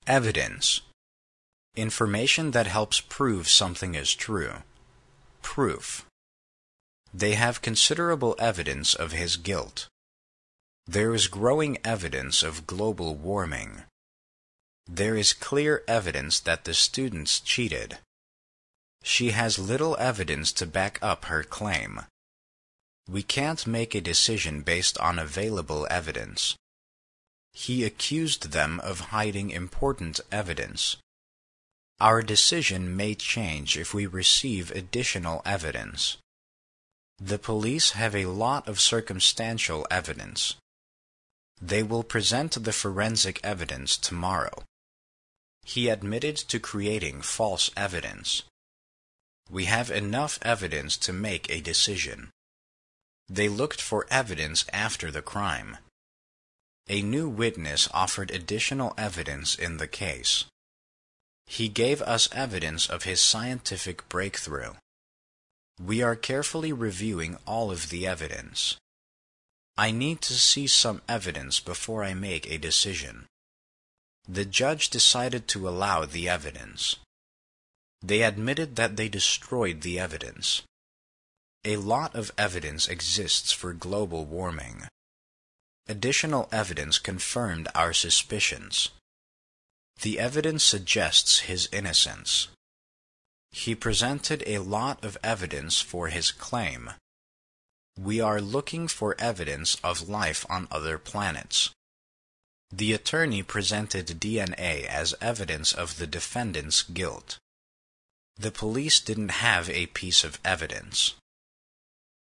Evidence. Information that helps prove something is true. Proof. They have considerable evidence of his guilt. There is growing evidence of global warming. There is clear evidence that the students cheated. She has little evidence to back up her claim. We can't make a decision based on available evidence. He accused them of hiding important evidence. Our decision may change if we receive additional evidence. The police have a lot of circumstantial evidence. They will present the forensic evidence tomorrow. He admitted to creating false evidence. We have enough evidence to make a decision. They looked for evidence after the crime. A new witness offered additional evidence in the case. He gave us evidence of his scientific breakthrough. We are carefully reviewing all of the evidence. I need to see some evidence before I make a decision. The judge decided to allow the evidence. They admitted that they destroyed the evidence. A lot of evidence exists for global warming. Additional evidence confirmed our suspicions. The evidence suggests his innocence. He presented a lot of evidence for his claim. We are looking for evidence of life on other planets. The attorney presented DNA as evidence of the defendant's guilt. The police didn't have a piece of evidence.